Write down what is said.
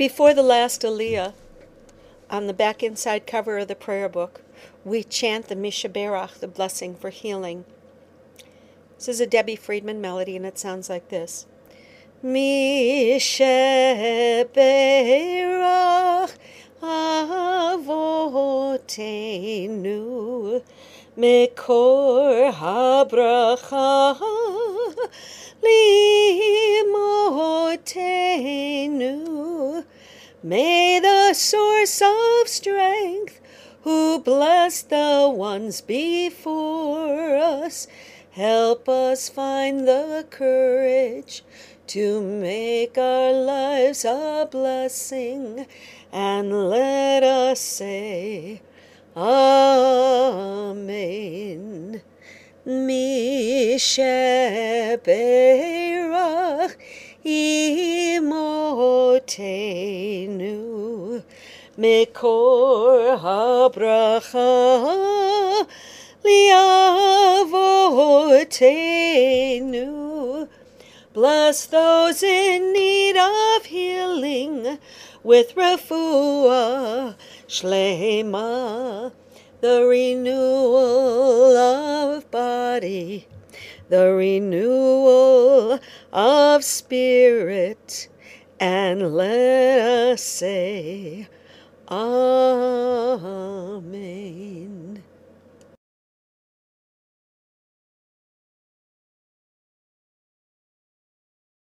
Before the last Aliyah, on the back inside cover of the prayer book, we chant the Mishaberach, the blessing for healing. This is a Debbie Friedman melody, and it sounds like this. Mishaberach Avotenu Mekor habracha limotenu. May the source of strength, who blessed the ones before us, help us find the courage to make our lives a blessing, and let us say, Amen. Mishaberach imotenu mekor habracha liavotenu. Bless those in need of healing with refuah shlema, the renewal of body, the renewal of spirit, and let us say, Amen.